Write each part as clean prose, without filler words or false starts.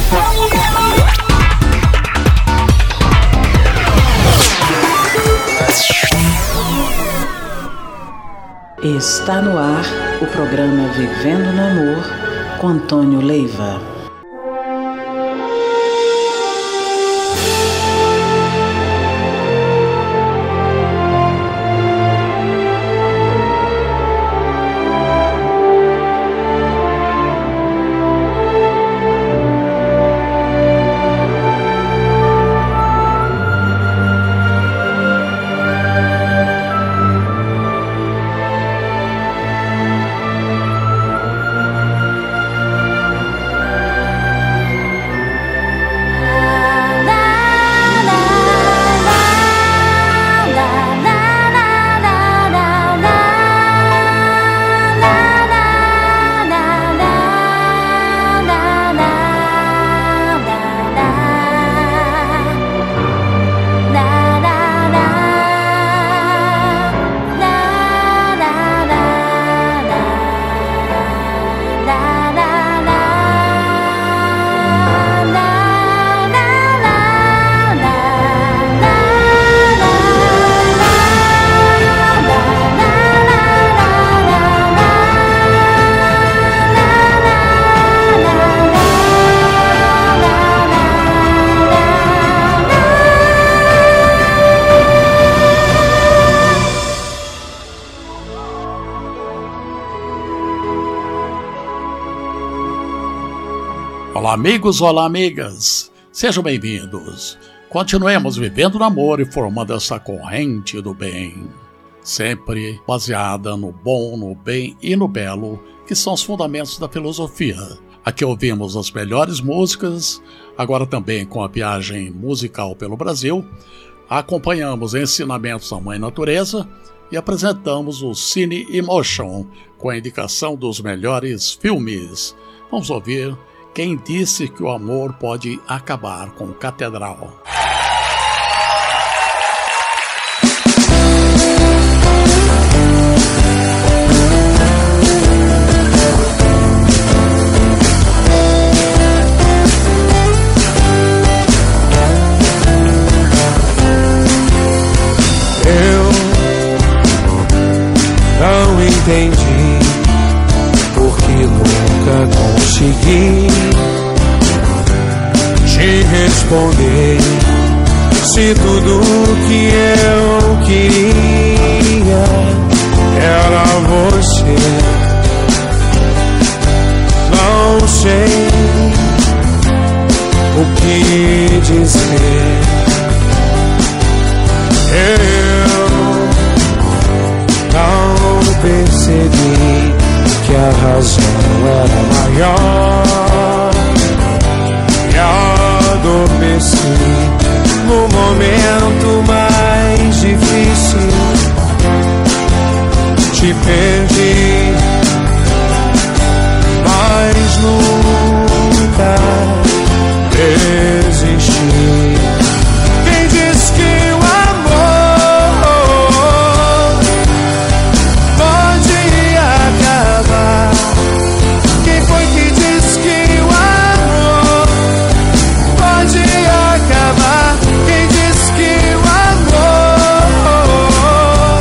Está no ar o programa Vivendo no Amor com Antônio Leiva. Olá amigos, olá amigas, sejam bem-vindos. Continuemos vivendo no amor e formando essa corrente do bem, sempre baseada no bom, no bem e no belo, que são os fundamentos da filosofia. Aqui ouvimos as melhores músicas, agora também com a viagem musical pelo Brasil, acompanhamos ensinamentos da Mãe Natureza e apresentamos o Cine Emotion, com a indicação dos melhores filmes. Vamos ouvir Quem Disse que o Amor Pode Acabar, com Catedral. Eu não entendi porque nunca consegui te responder. Se tudo que eu queria era você, não sei o que dizer. Eu não percebi que a razão era maior e adormeci no momento mais difícil. Te perdi, mas nunca desisti. Quem diz que o amor pode acabar? Quem foi que diz que o amor pode acabar? Quem diz que o amor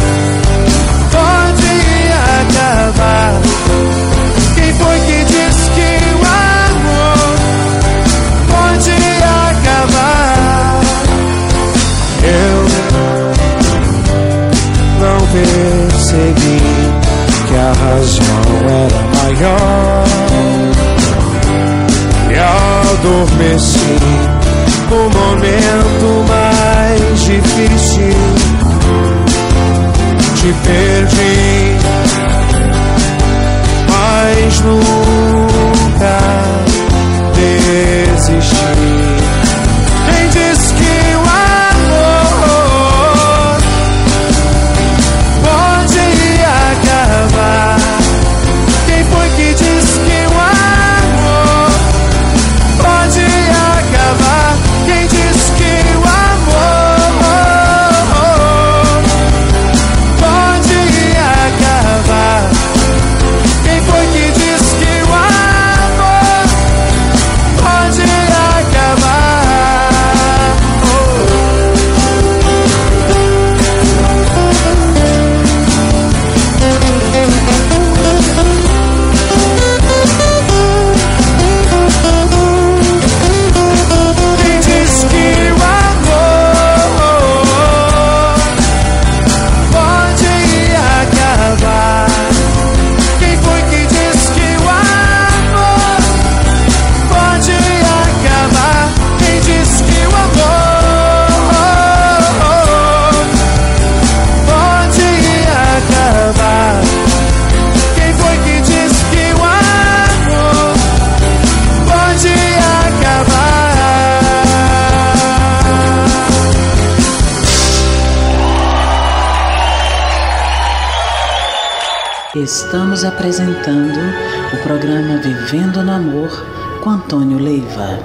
pode acabar? Quem foi que diz que o amor pode acabar? Eu não percebi que a razão era maior e adormeci no momento mais difícil. Te perdi, mas nunca desisti. Quem diz que o amor pode acabar? Quem foi que diz que o amor pode acabar? Quem diz que o amor pode acabar? Quem foi que diz que o Estamos apresentando o programa Vivendo no Amor com Antônio Leiva.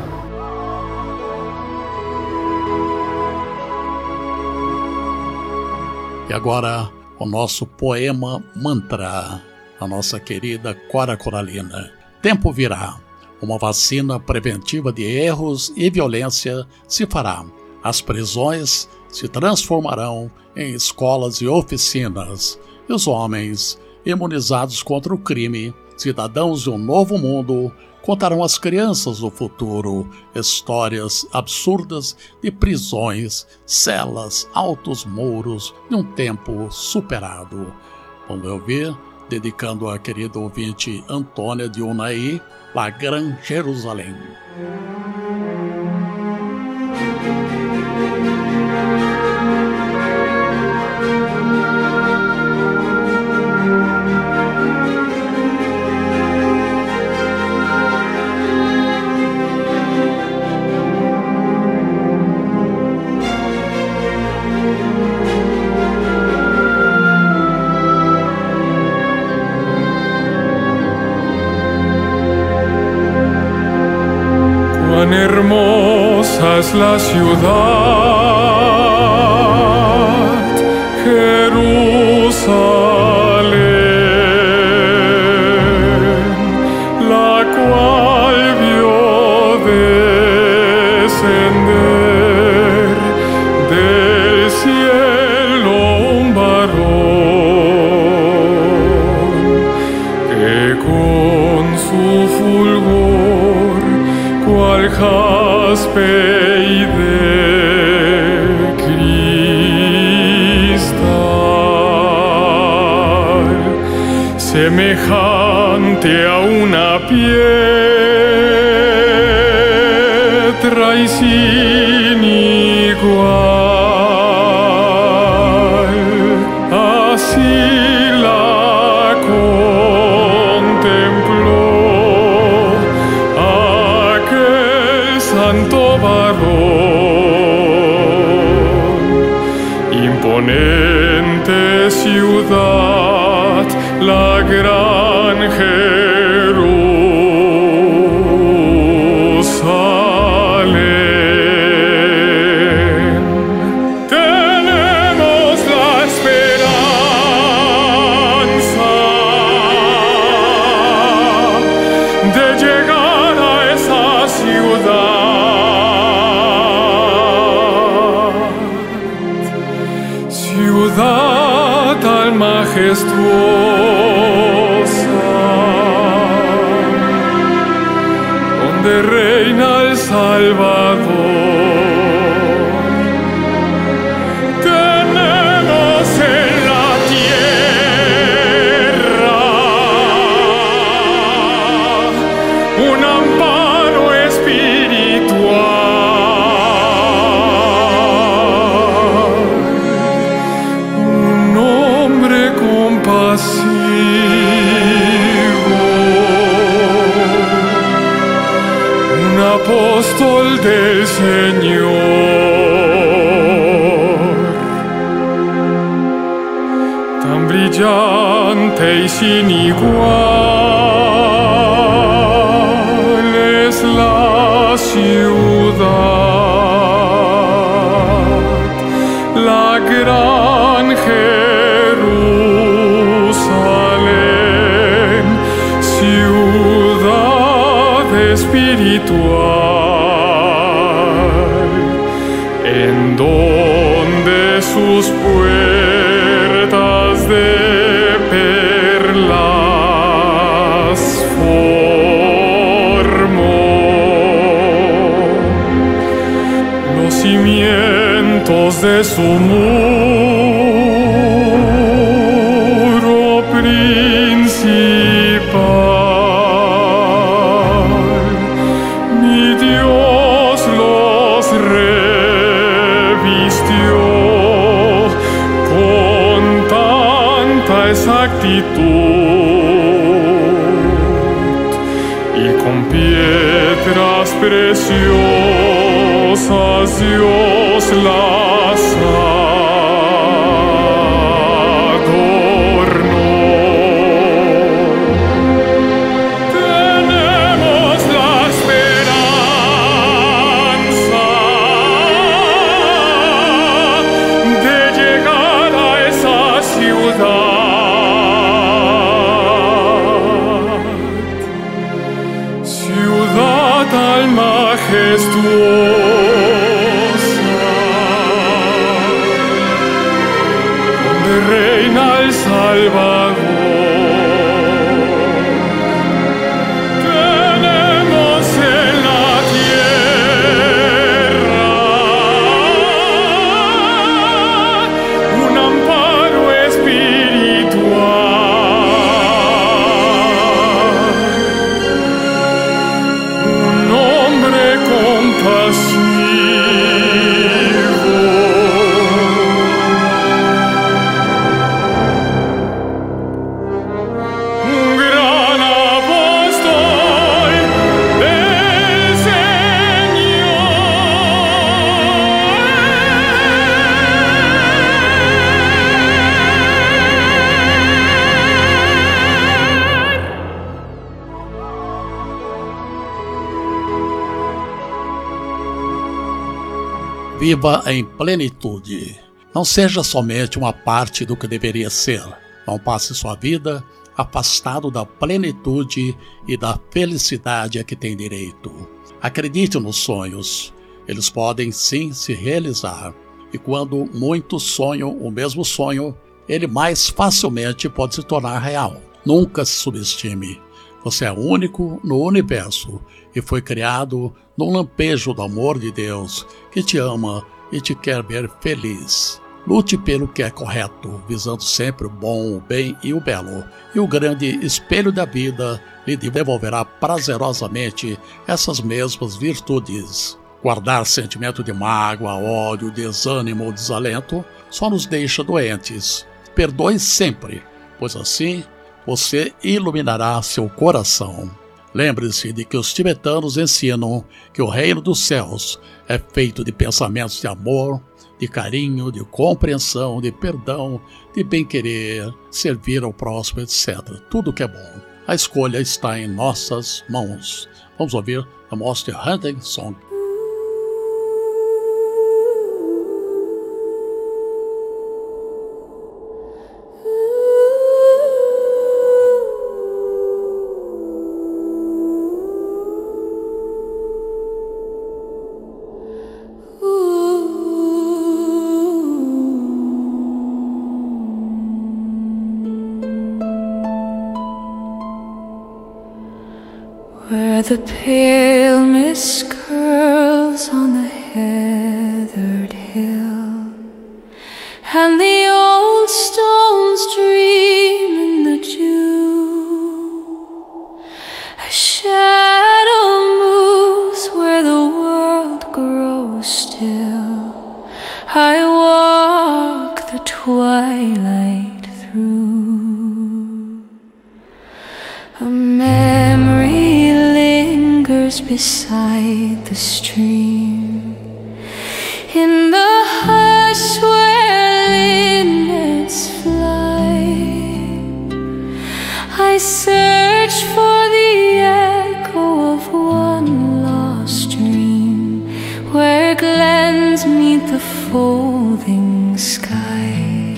E agora o nosso poema mantra, a nossa querida Cora Coralina. Tempo virá, uma vacina preventiva de erros e violência se fará. As prisões se transformarão em escolas e oficinas, e os homens, imunizados contra o crime, cidadãos de um novo mundo, contarão às crianças do futuro histórias absurdas de prisões, celas, altos muros de um tempo superado. Vamos ouvir, dedicando à querida ouvinte Antônia de Unai, La Gran Jerusalém. Cuán hermosa es la ciudad, Jerusalén, la cual vio descender del cielo un varón que con su fulgor cual jaspe y de cristal, semejante a una piedra y sin igual, así la contempló santo varón, imponente ciudad, la gran Jerusalén. Tenemos la esperanza de llegar a esa ciudad tan majestuosa, donde reina el Salvador. Tenemos en la tierra un amparo espiritual, un hombre compasivo, un apóstol del Señor, tan brillante y sin igual es la ciudad, la gran Jerusalén, ciudad espiritual, en donde sus puertas de perlas formó los cimientos de su muro principal. Mi Dios los revistió con tanta exactitud y con piedras preciosas Dios las adornó. tan majestuosa, donde reina el Salvador. Tenemos en la tierra un amparo espiritual, un hombre compasivo, un gran apóstol del Viva em plenitude. Não seja somente uma parte do que deveria ser. Não passe sua vida afastado da plenitude e da felicidade a que tem direito. Acredite nos sonhos. Eles podem sim se realizar. E quando muitos sonham o mesmo sonho, ele mais facilmente pode se tornar real. Nunca se subestime. Você é único no universo e foi criado num lampejo do amor de Deus, que te ama e te quer ver feliz. Lute pelo que é correto, visando sempre o bom, o bem e o belo. E o grande espelho da vida lhe devolverá prazerosamente essas mesmas virtudes. Guardar sentimento de mágoa, ódio, desânimo ou desalento só nos deixa doentes. Perdoe sempre, pois assim você iluminará seu coração. Lembre-se de que os tibetanos ensinam que o reino dos céus é feito de pensamentos de amor, de carinho, de compreensão, de perdão, de bem-querer, servir ao próximo, etc. Tudo que é bom. A escolha está em nossas mãos. Vamos ouvir The Most Hunting Song. Where the pale mist curls on the heathered hill, and the old stones dream in the dew, a shadow moves where the world grows still. I walk the twilight through. A memory lingers beside the stream, in the hush where linnets fly. I search for the echo of one lost dream, where glens meet the folding sky.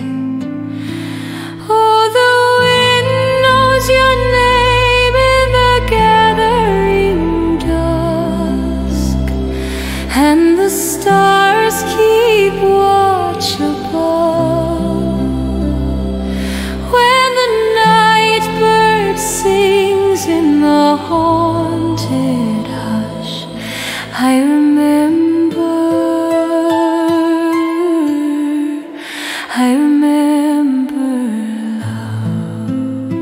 Oh, the wind knows your name in the gathering dusk, and the stars keep watch above. When the night bird sings in the haunted hush, I remember love.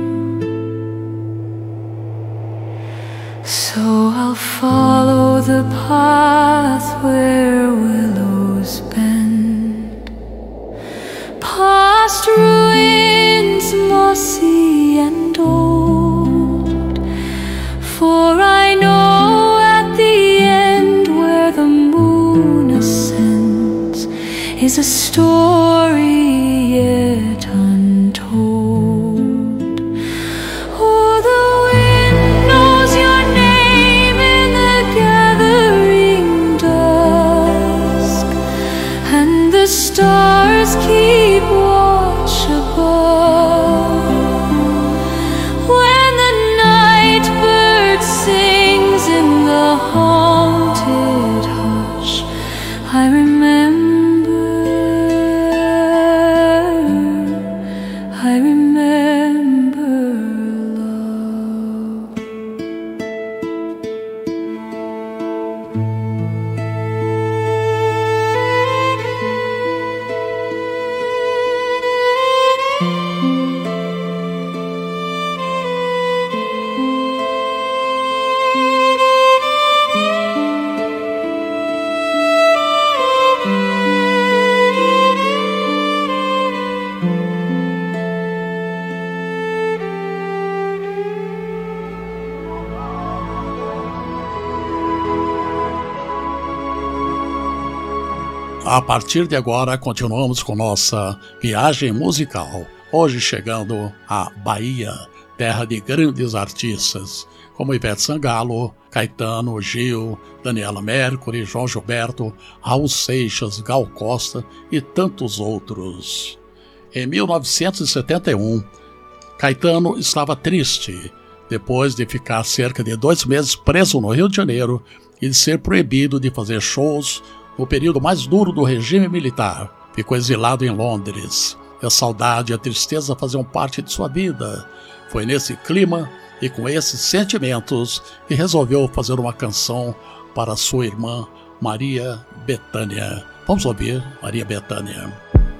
So I'll follow the path where willows bend, past ruins mossy and old, for I know at the end where the moon ascends is a story yet untold. Oh, the wind knows your name in the gathering dusk, and the stars keep watch above. A partir de agora, continuamos com nossa viagem musical. Hoje chegando à Bahia, terra de grandes artistas, como Ivete Sangalo, Caetano, Gil, Daniela Mercury, João Gilberto, Raul Seixas, Gal Costa e tantos outros. Em 1971, Caetano estava triste, depois de ficar cerca de 2 meses preso no Rio de Janeiro e de ser proibido de fazer shows no período mais duro do regime militar. Ficou exilado em Londres. A saudade e a tristeza faziam parte de sua vida. Foi nesse clima e com esses sentimentos que resolveu fazer uma canção para sua irmã Maria Bethânia. Vamos ouvir Maria Bethânia.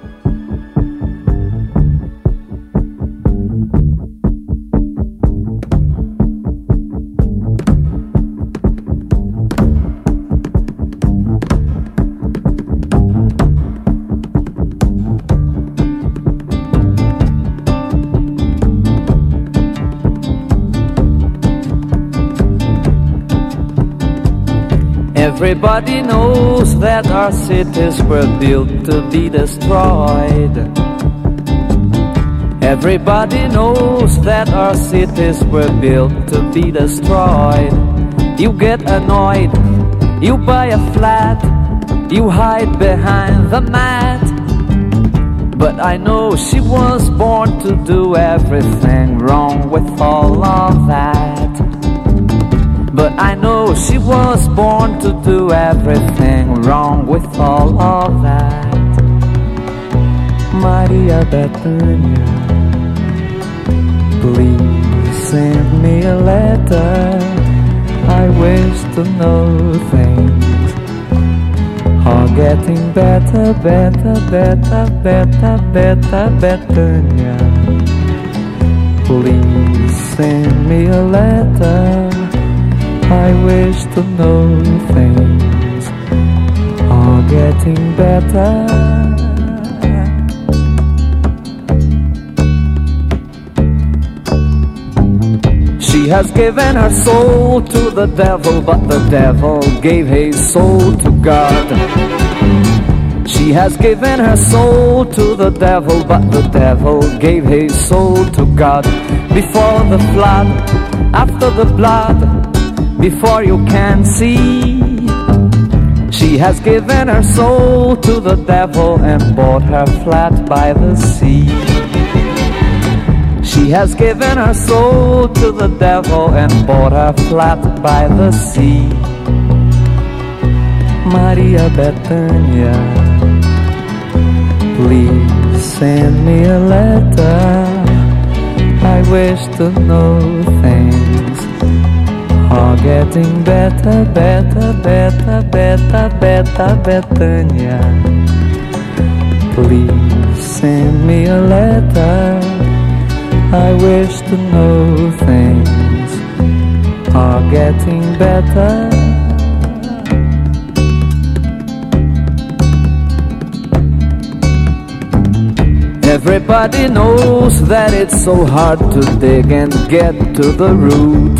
Everybody knows that our cities were built to be destroyed. Everybody knows that our cities were built to be destroyed. You get annoyed, you buy a flat, you hide behind the mat. But I know she was born to do everything wrong with all of that. But I know she was born to do everything wrong with all of that. Maria Bethânia, please send me a letter. I wish to know things are getting better, better, better, better, better, Bethânia. Please send me a letter. I wish to know things are getting better. She has given her soul to the devil, but the devil gave his soul to God. She has given her soul to the devil, but the devil gave his soul to God. Before the flood, after the blood, before you can see, she has given her soul to the devil and bought her flat by the sea. She has given her soul to the devil and bought her flat by the sea. Maria Bethânia, please send me a letter. I wish to know things are getting better, better, better, better, better, Bethânia. Please send me a letter. I wish to know things are getting better. Everybody knows that it's so hard to dig and get to the root.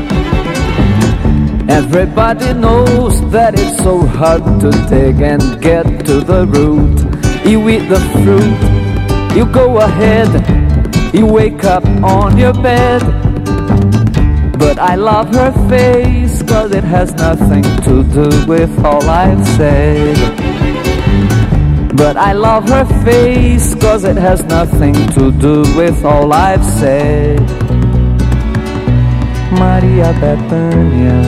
Everybody knows that it's so hard to dig and get to the root. You eat the fruit, you go ahead, you wake up on your bed. But I love her face, 'cause it has nothing to do with all I've said. But I love her face, 'cause it has nothing to do with all I've said. Maria Bethânia,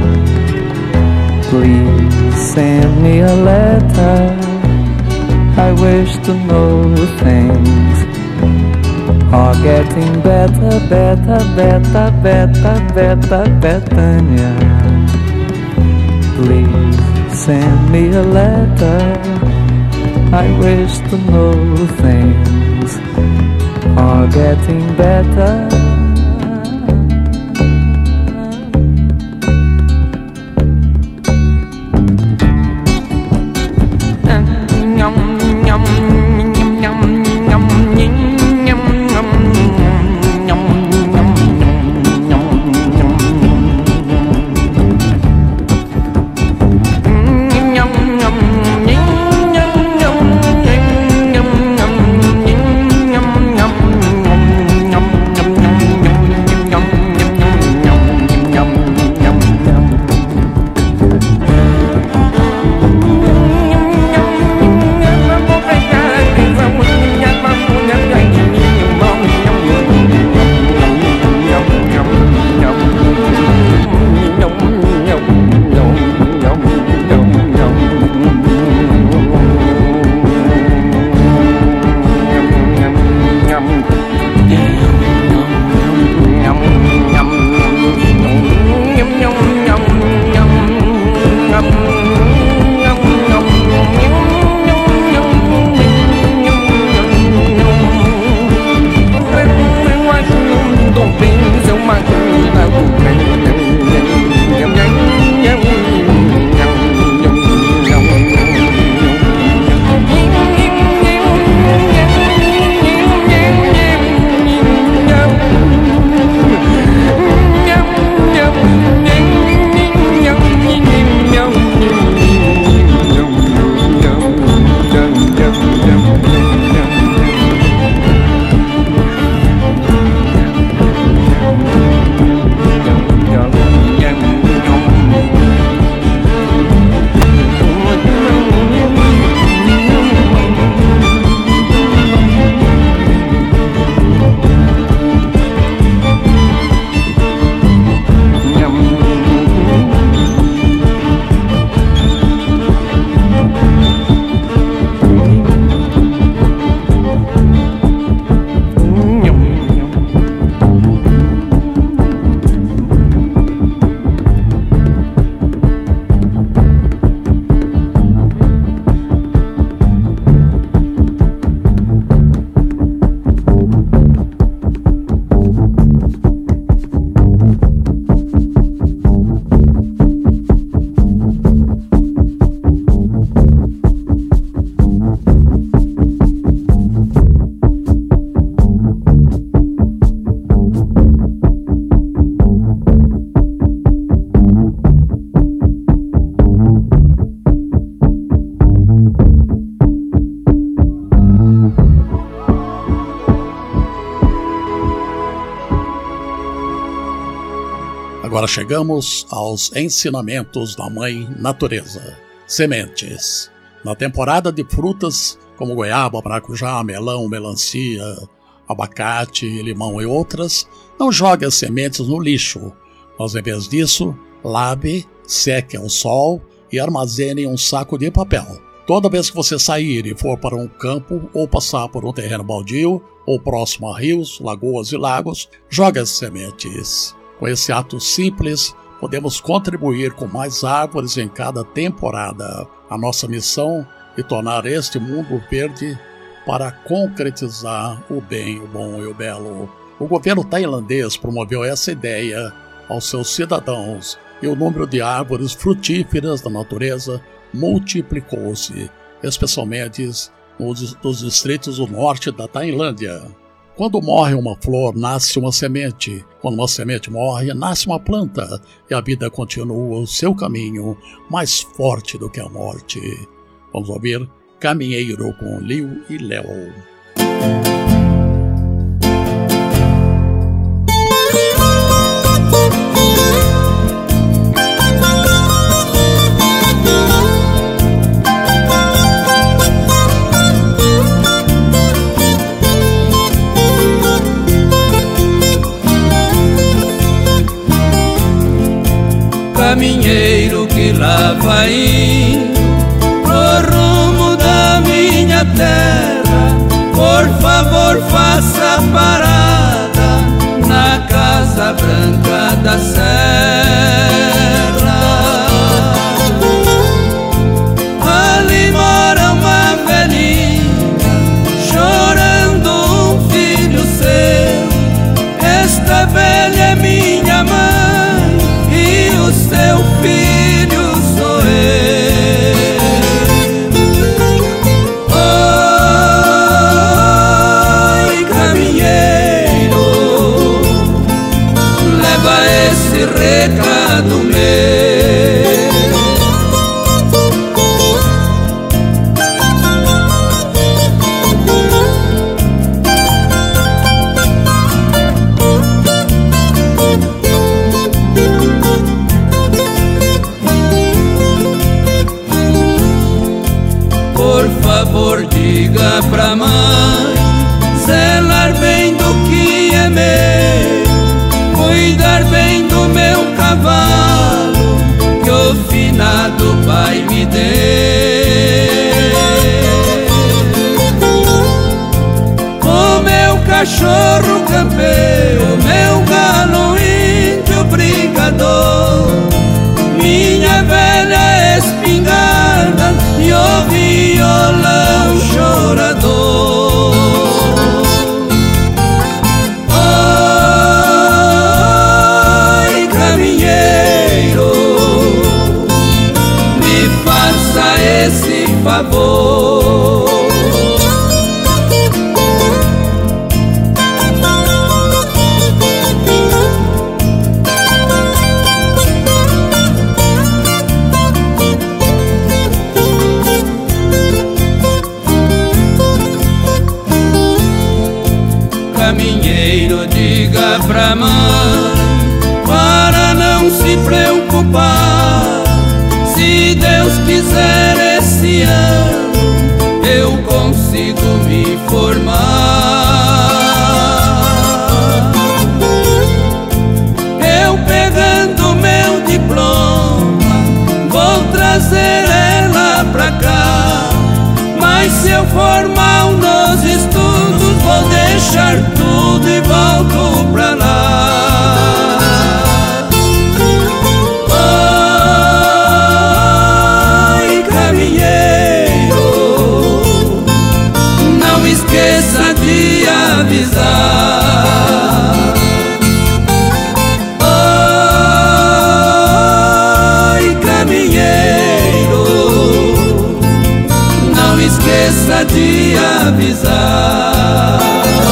please send me a letter. I wish to know things are getting better, better, better, better, better, Bethânia. Please send me a letter. I wish to know things are getting better. Agora chegamos aos ensinamentos da Mãe Natureza. Sementes. Na temporada de frutas como goiaba, maracujá, melão, melancia, abacate, limão e outras, não jogue as sementes no lixo, mas em vez disso, lave, seque ao sol e armazene em um saco de papel. Toda vez que você sair e for para um campo ou passar por um terreno baldio ou próximo a rios, lagoas e lagos, jogue as sementes. Com esse ato simples, podemos contribuir com mais árvores em cada temporada. A nossa missão é tornar este mundo verde para concretizar o bem, o bom e o belo. O governo tailandês promoveu essa ideia aos seus cidadãos e o número de árvores frutíferas da natureza multiplicou-se, especialmente nos distritos do norte da Tailândia. Quando morre uma flor, nasce uma semente. Quando uma semente morre, nasce uma planta, e a vida continua o seu caminho mais forte do que a morte. Vamos ouvir Caminheiro com Liu e Léo. Caminheiro que lá vai indo pro rumo da minha terra, por favor faça parada na Casa Branca da Serra. Ali mora uma velhinha chorando um filho seu. Esta velha é minha mãe e o seu filho sou eu. Oi, caminheiro, leva esse recado meu. Diga pra mãe zelar bem do que é meu, cuidar bem do meu cavalo que o finado pai me deu. O meu cachorro campeiro, o meu galo índio brigador, minha velha espingarda e o violão chorador. Oi, caminheiro, me faça esse favor. Caminheiro, diga pra mãe para não se preocupar. Se Deus quiser, esse ano eu consigo me formar. Eu pegando meu diploma vou trazer ela pra cá, mas se eu for mal nos estudos vou deixar tudo e volto pra lá. Oi, caminheiro, não esqueça de avisar. Oi, caminheiro, não esqueça de avisar.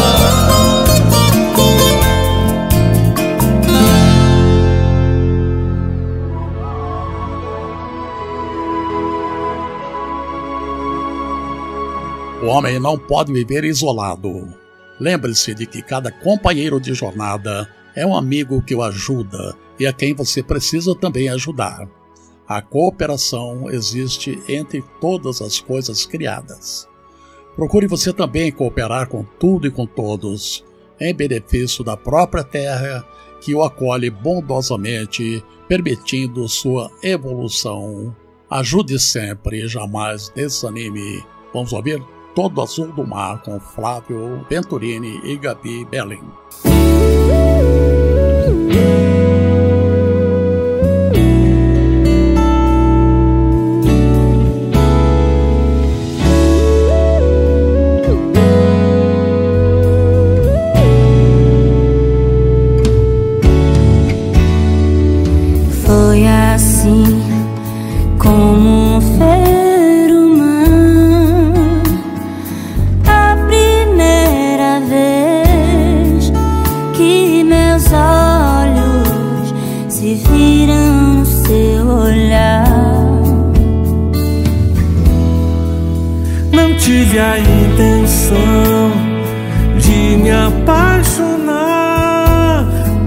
O homem não pode viver isolado. Lembre-se de que cada companheiro de jornada é um amigo que o ajuda e a quem você precisa também ajudar. A cooperação existe entre todas as coisas criadas. Procure você também cooperar com tudo e com todos, em benefício da própria terra que o acolhe bondosamente, permitindo sua evolução. Ajude sempre e jamais desanime. Vamos ouvir Todo Azul do Mar com Flávio Venturini e Gabi Belling. Foi assim como um ser humano, a primeira vez que meus olhos se viram no seu olhar. Não tive a intenção de me apaixonar,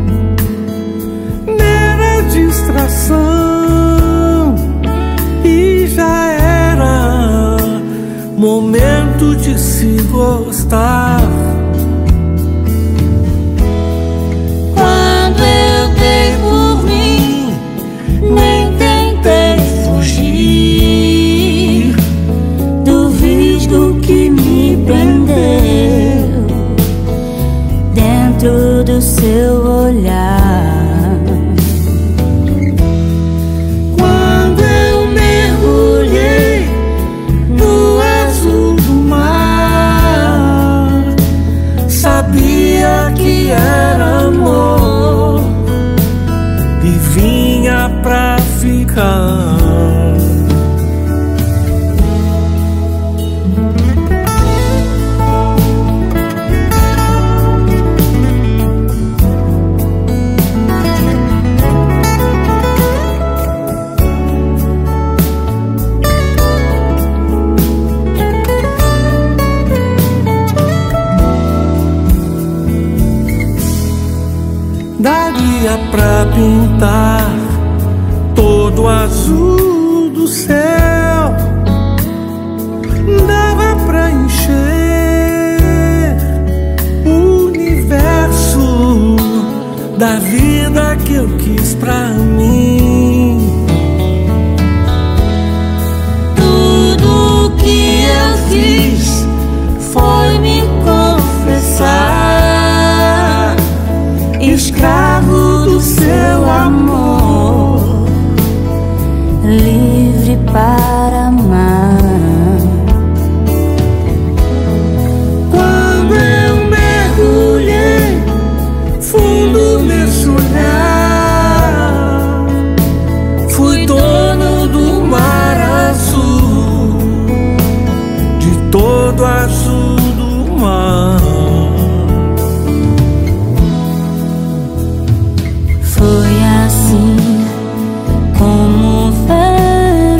mera distração, e já era momento de se gostar. Quando eu dei por mim, nem tentei fugir do visgo que me prendeu dentro do seu olhar. Quando eu mergulhei no azul do mar, sabia que era amor e vinha pra ficar. Daria pra pintar todo o azul do céu, dava pra encher o universo da vida que eu quis pra mim. Tudo que eu fiz foi me confessar, escravo do seu amor, livre para amar. Quando eu mergulhei fundo nesse olhar, fui dono do mar azul, de todo azul do mar. Foi assim como um ser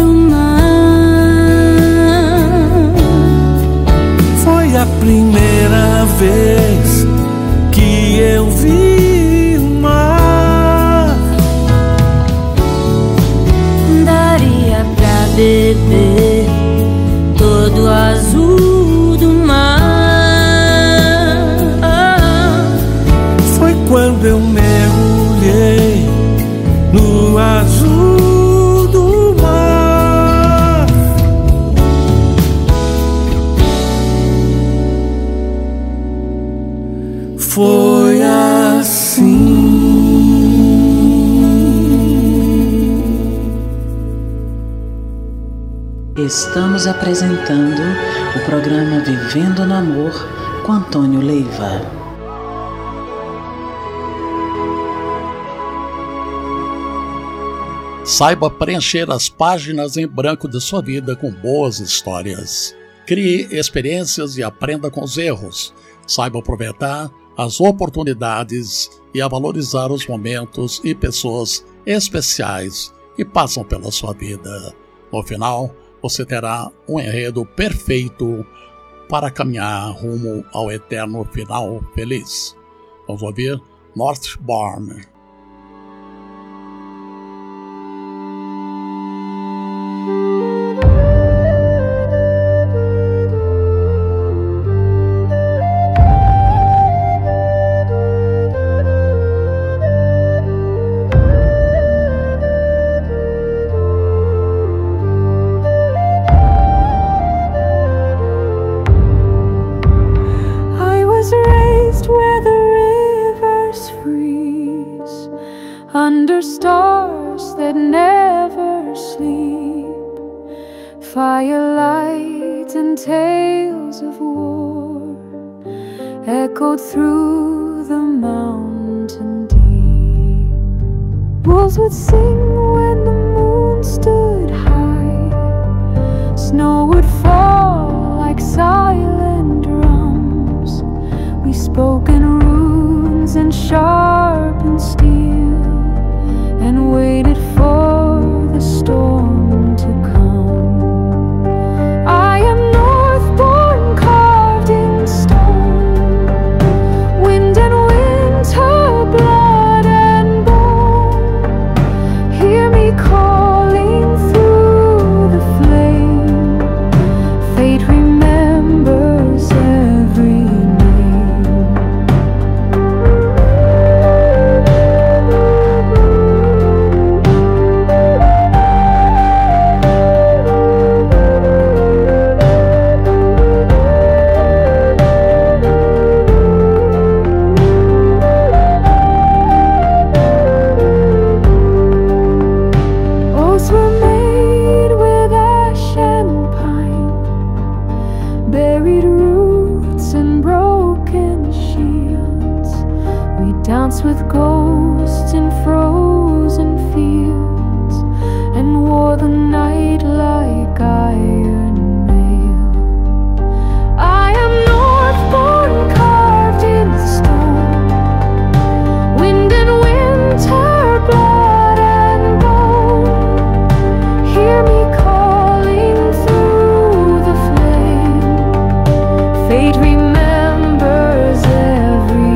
humano, Foi a primeira vez que eu vi o mar. daria pra beber todo o azul do mar. Foi quando eu mergulhei no azul do mar. Foi assim. Estamos apresentando o programa Vivendo no Amor com Antônio Leiva. Saiba preencher as páginas em branco de sua vida com boas histórias. Crie experiências e aprenda com os erros. Saiba aproveitar as oportunidades e a valorizar os momentos e pessoas especiais que passam pela sua vida. No final, você terá um enredo perfeito para caminhar rumo ao eterno final feliz. Vamos ouvir Northbourne. Firelight and tales of war echoed through the mountain deep. Wolves would sing when the moon stood high. Snow would fall like silent drums. We spoke in runes and sharpened steel and waited for the storm to come. I am northborn carved in stone, wind and winter, blood and bone. Hear me calling through the flame. Fate remembers every with ghosts in frozen fields and wore the night like iron mail. I am northborn carved in stone, wind and winter, blood and bone. Hear me calling through the flame. Fate remembers every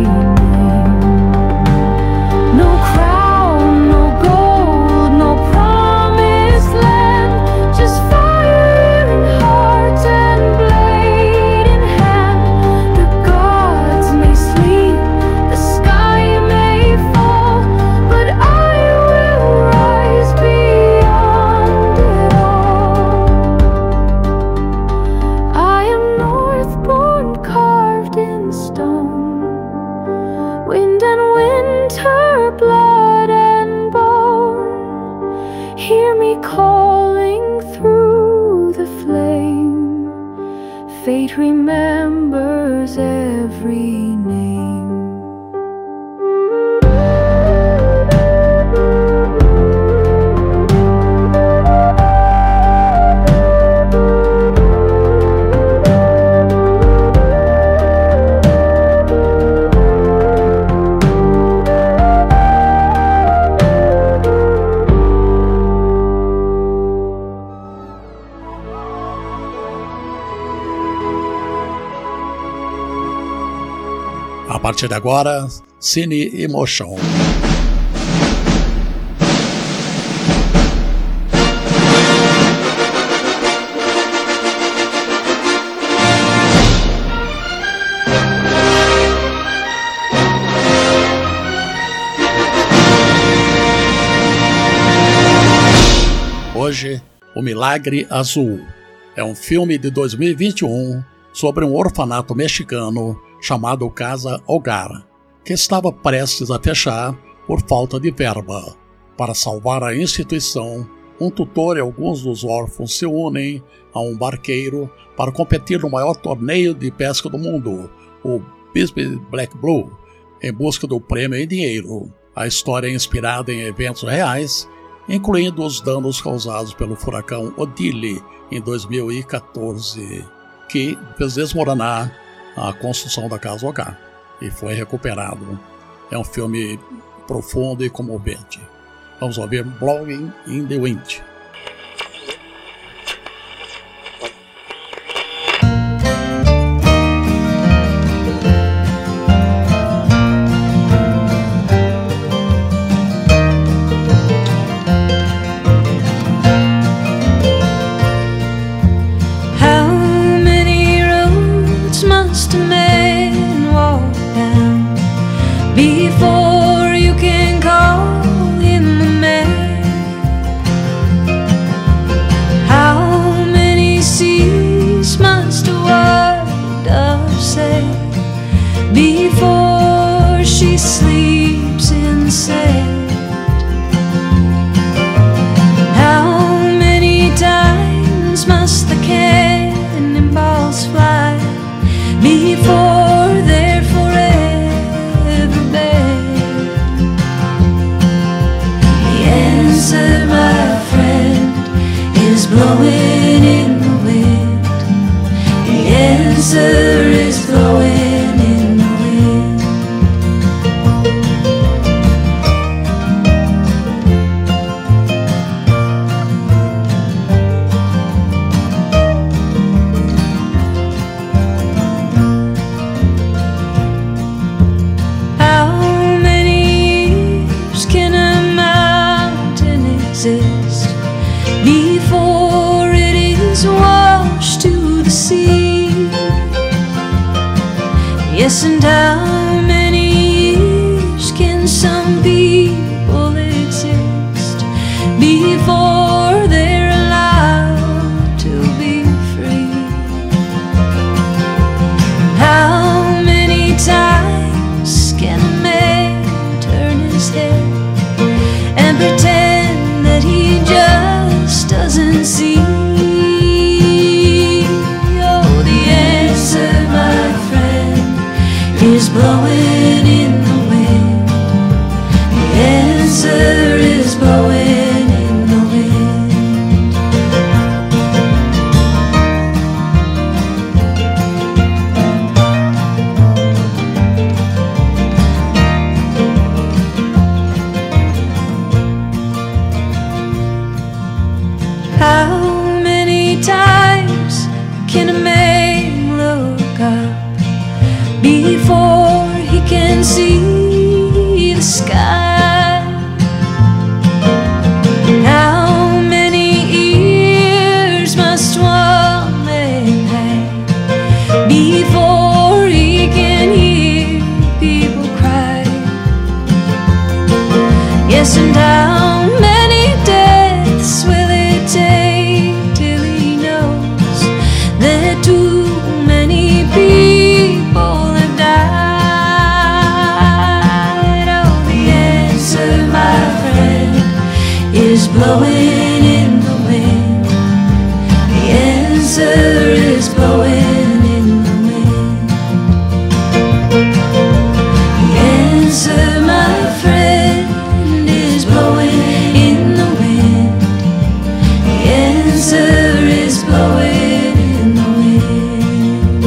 calling through the flame. Fate remembers every name. A partir de agora, Cine Emotion. Hoje, O Milagre Azul. É um filme de 2021 sobre um orfanato mexicano chamado Casa Hogar, que estava prestes a fechar por falta de verba. Para salvar a instituição, um tutor e alguns dos órfãos se unem a um barqueiro para competir no maior torneio de pesca do mundo, o Bisbee Black Blue, em busca do prêmio em dinheiro. A história é inspirada em eventos reais, incluindo os danos causados pelo furacão Odile em 2014, que fez desmoronar a construção da Casa Hogar e foi recuperado. É um filme profundo e comovente. Vamos ouvir Blowing in the Wind. Before you can call him a man, how many seas must a white dove sail before she sleeps in sand? How many times must is blowing in the wind. The answer is blowing in the wind. How many years can a mountain exist before it is washed to the sea? Yes, and how many years can some people exist before they're allowed to be free? How many times can a man turn his head and pretend that he just doesn't see? Oh, the answer, my friend, is blowing in the wind. The answer is blowing in the wind. How many times can a man look up before he can see the sky? How many ears must one man have before he can hear people cry? Yes, and how many deaths will it take till he knows that too many people have died? Oh, the answer, my friend, is blowing in the wind. The answer is blowing in the wind. The answer, my friend, is blowing in the wind. The answer is blowing in the wind.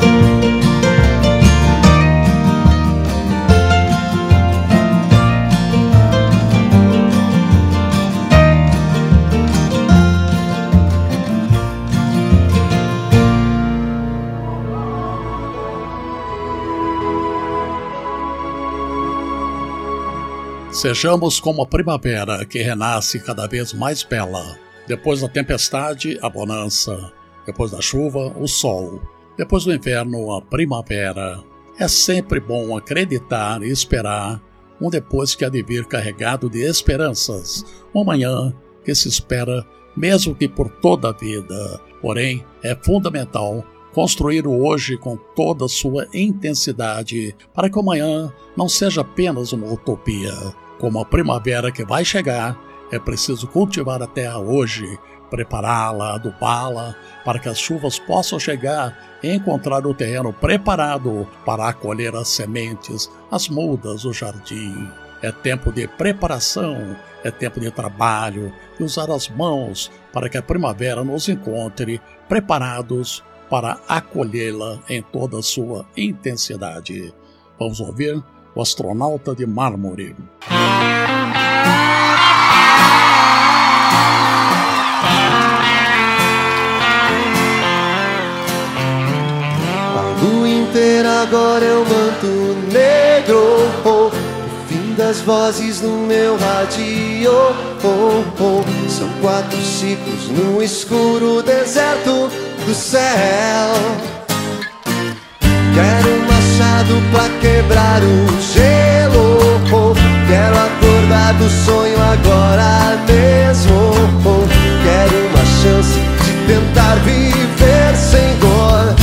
Sejamos como a primavera que renasce cada vez mais bela. Depois da tempestade, a bonança. Depois da chuva, o sol. Depois do inverno, a primavera. É sempre bom acreditar e esperar um depois que há de vir carregado de esperanças. Um amanhã que se espera, mesmo que por toda a vida. Porém, é fundamental construir o hoje com toda a sua intensidade para que o amanhã não seja apenas uma utopia. Como a primavera que vai chegar, é preciso cultivar a terra hoje, prepará-la, adubá-la, para que as chuvas possam chegar e encontrar o terreno preparado para acolher as sementes, as mudas, o jardim. É tempo de preparação, é tempo de trabalho, de usar as mãos para que a primavera nos encontre preparados para acolhê-la em toda a sua intensidade. Vamos ouvir o Astronauta de Mármore. A lua inteira agora é o manto negro, o fim das vozes no meu rádio. São 4 ciclos no escuro deserto do céu. Quero um machado pra quebrar o gelo. Quero acordar do sonho agora mesmo. Quero uma chance de tentar viver sem dor.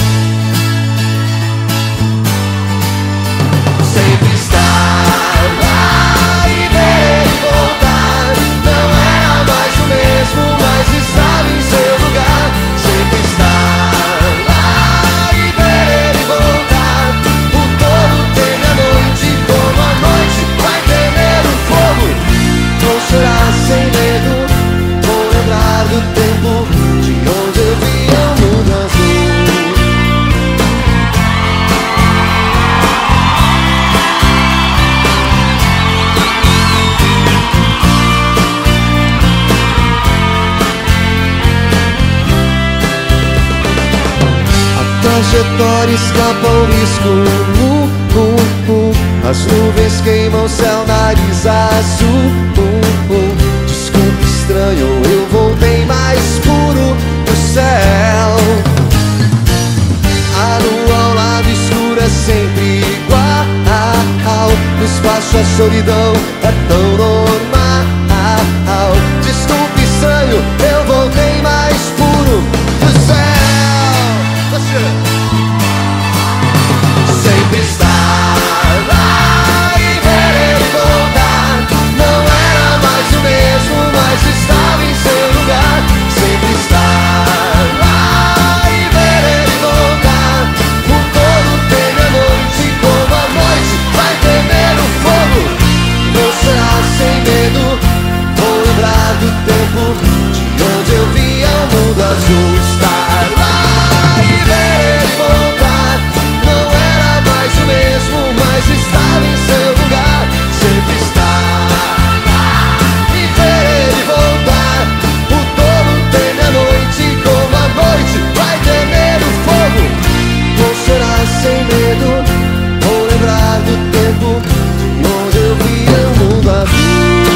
Sempre estar lá e ver ele voltar. Não era mais o mesmo, mas estava em seu lugar. Sempre estar lá e ver ele voltar. O todo teme a noite, como a noite vai temer o fogo. Vou chorar sem medo, vou trajetória escapa o risco. As nuvens queimam o céu, nariz azul. Desculpe, estranho, eu voltei mais puro do céu. A lua ao lado escuro é sempre igual. No espaço a solidão é tão normal. Desculpe, estranho, eu voltei mais puro do céu. Sempre estar lá e ver ele voltar. Não era mais o mesmo, mas estava em seu lugar. Sempre estar lá e ver ele voltar. O todo teme a noite, como a noite vai temer o fogo. Não será sem medo, vou lembrar do tempo de onde eu via o mundo azul. Estar lá e ver ele voltar. Não era mais o mesmo, mas estava em seu lugar. Sempre estar lá e ver ele voltar. O touro teme a noite, como a noite vai temer o fogo. Não será sem medo, vou lembrar do tempo de onde eu via o mundo azul.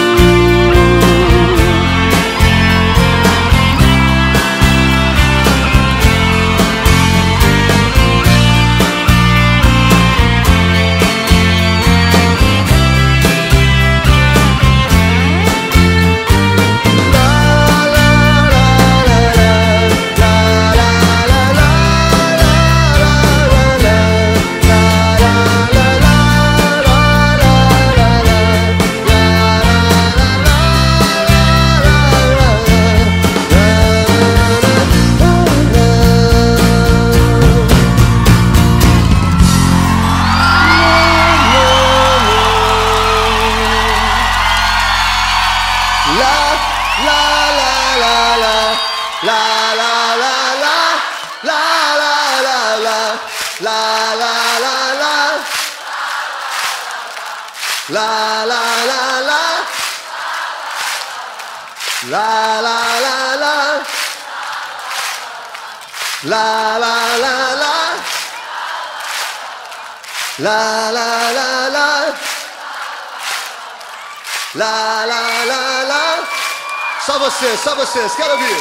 Só vocês, quero ouvir.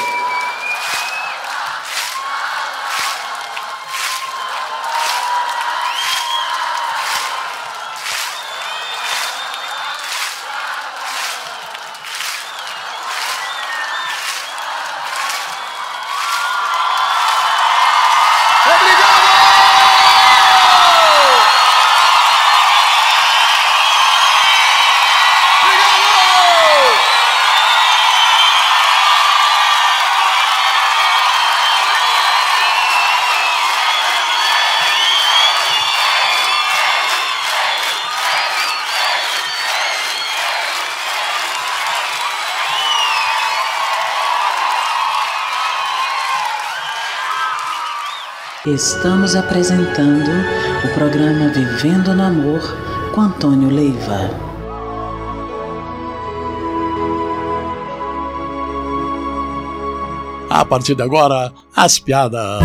Estamos apresentando o programa Vivendo no Amor com Antônio Leiva. A partir de agora, as piadas.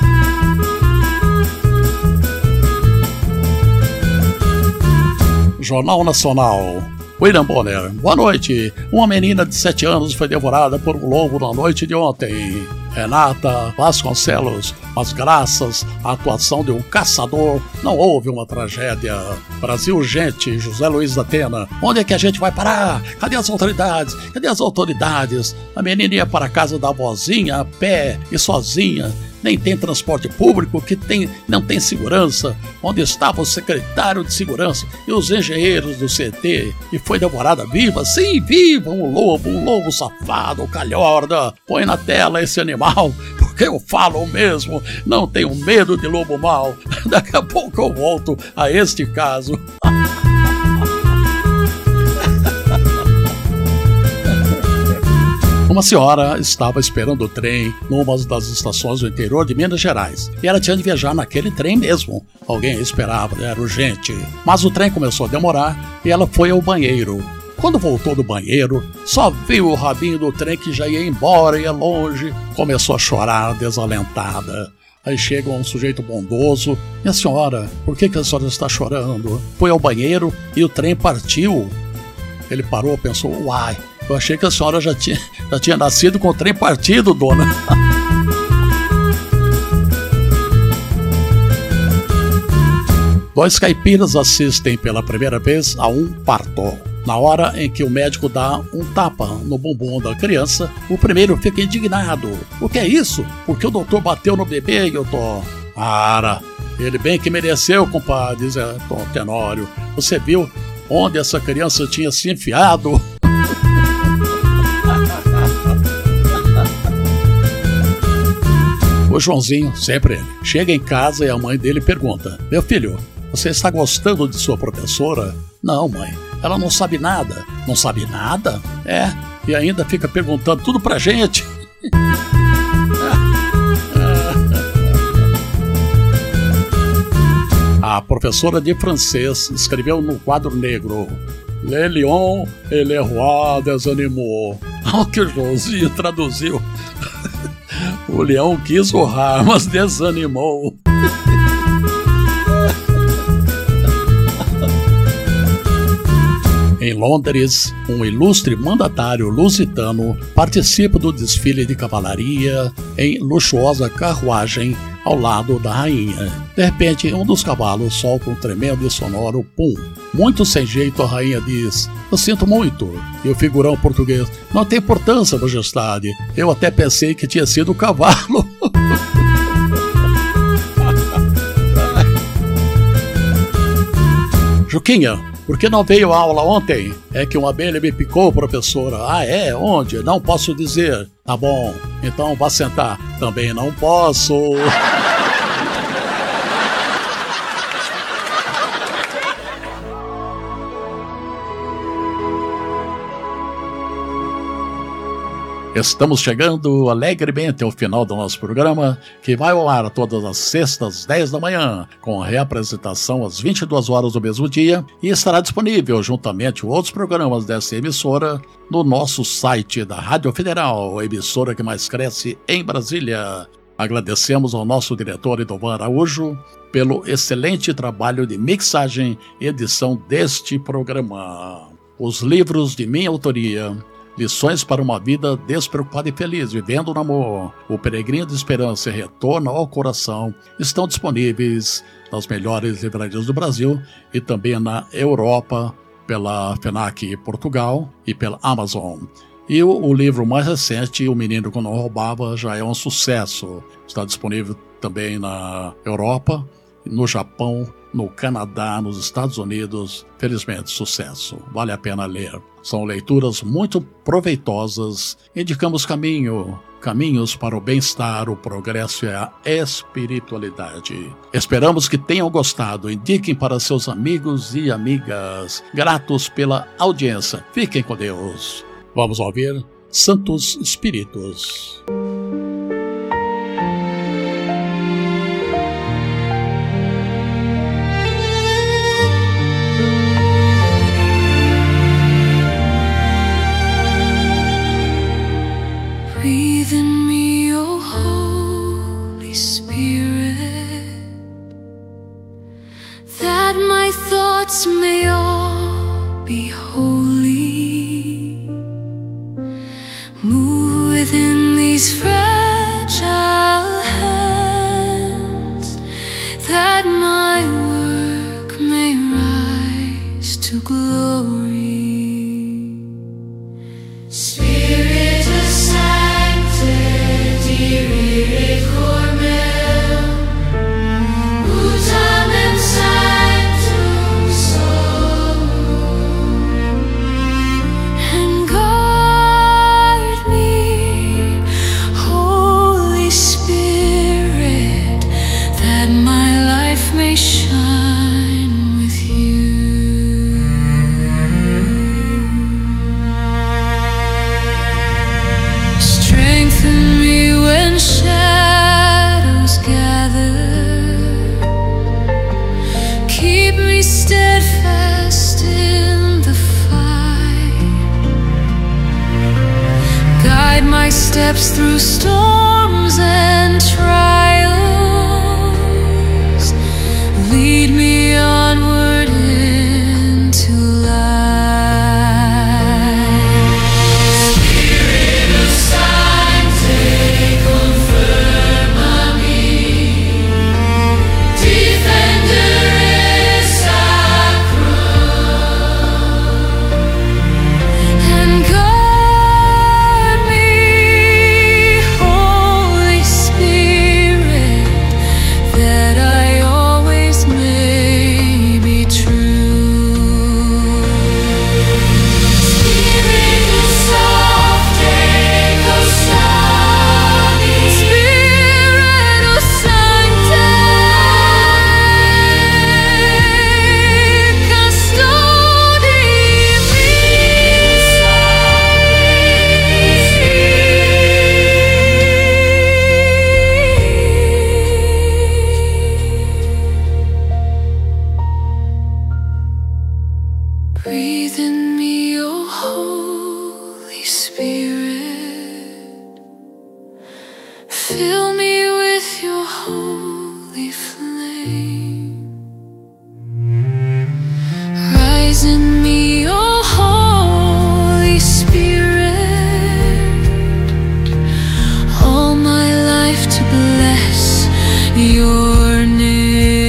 Jornal Nacional. William Bonner. Boa noite. Uma menina de 7 anos foi devorada por um lobo na noite de ontem. Renata Vasconcelos. Mas graças à atuação de um caçador, não houve uma tragédia. Brasil Urgente, José Luiz da Atena. Onde é que a gente vai parar? Cadê as autoridades? Cadê as autoridades? A menina ia para a casa da avózinha a pé e sozinha. Nem tem transporte público, não tem segurança. Onde estava o secretário de segurança e os engenheiros do CT? E foi devorada viva? Sim, viva! Um lobo safado, calhorda. Põe na tela esse animal, porque eu falo mesmo. Não tenho medo de lobo mau. Daqui a pouco eu volto a este caso. Uma senhora estava esperando o trem numa das estações do interior de Minas Gerais. E ela tinha de viajar naquele trem mesmo. Alguém esperava, era urgente. Mas o trem começou a demorar e ela foi ao banheiro. Quando voltou do banheiro, só viu o rabinho do trem que já ia embora, ia longe. Começou a chorar desalentada. Aí chega um sujeito bondoso. Minha senhora, por que a senhora está chorando? Foi ao banheiro e o trem partiu. Ele parou, pensou, uai, eu achei que a senhora já tinha nascido com o trem partido, dona. Dois caipiras assistem pela primeira vez a um parto. Na hora em que o médico dá um tapa no bumbum da criança, o primeiro fica indignado. O que é isso? Porque o doutor bateu no bebê e eu tô... Para, ele bem que mereceu, compadre, diz Tom Tenório. Você viu onde essa criança tinha se enfiado? O Joãozinho, sempre ele, chega em casa e a mãe dele pergunta: meu filho, você está gostando de sua professora? Não, mãe, ela não sabe nada. Não sabe nada? É, e ainda fica perguntando tudo pra gente. A professora de francês escreveu no quadro negro: Le lion et le roi desanimou. Ao que o Joãozinho traduziu: o leão quis urrar, mas desanimou. Em Londres, um ilustre mandatário lusitano participa do desfile de cavalaria em luxuosa carruagem ao lado da rainha. De repente, um dos cavalos solta um tremendo e sonoro pum. Muito sem jeito, a rainha diz: eu sinto muito. E o figurão português: não tem importância, majestade. Eu até pensei que tinha sido o cavalo. Juquinha, por que não veio à aula ontem? É que uma abelha me picou, professora. Ah, é? Onde? Não posso dizer. Tá bom, então vá sentar. Também não posso. Estamos chegando alegremente ao final do nosso programa, que vai ao ar todas as sextas, 10 da manhã, com a reapresentação às 22 horas do mesmo dia, e estará disponível, juntamente com outros programas dessa emissora, no nosso site da Rádio Federal, a emissora que mais cresce em Brasília. Agradecemos ao nosso diretor Edovan Araújo pelo excelente trabalho de mixagem e edição deste programa. Os livros de minha autoria: Lições para uma Vida Despreocupada e Feliz, Vivendo no Amor, O Peregrino de Esperança e Retorno ao Coração, estão disponíveis nas melhores livrarias do Brasil e também na Europa, pela FENAC Portugal e pela Amazon. E o livro mais recente, O Menino que Não Roubava, já é um sucesso. Está disponível também na Europa, no Japão, no Canadá, nos Estados Unidos. Felizmente, sucesso. Vale a pena ler. São leituras muito proveitosas. Indicamos caminhos para o bem-estar, o progresso e a espiritualidade. Esperamos que tenham gostado. Indiquem para seus amigos e amigas. Gratos pela audiência. Fiquem com Deus. Vamos ouvir Santos Espíritos. Breathe in me, O Holy Spirit, that my thoughts may all be holy. Move within these fragile hands, that my work may rise to glory. Spirit of sanctity, Rere Cormel, Utam in sanctum soli. Fill me with your holy flame. Rise in me, oh Holy Spirit. All my life to bless your name.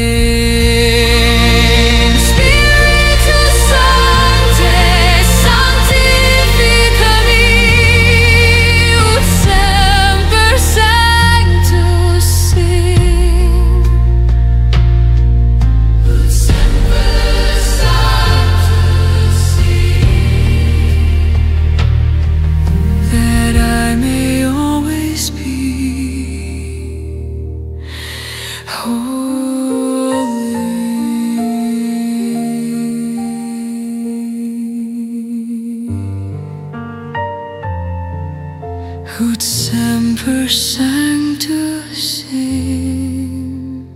Spiritus Sancte, sanctificami, ut semper sanctus sing. Ut semper sanctus sing. That I may always be ut semper sanctus sing.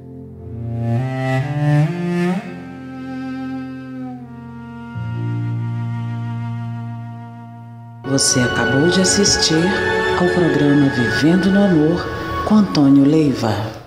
Você acabou de assistir ao programa Vivendo no Amor com Antônio Leiva.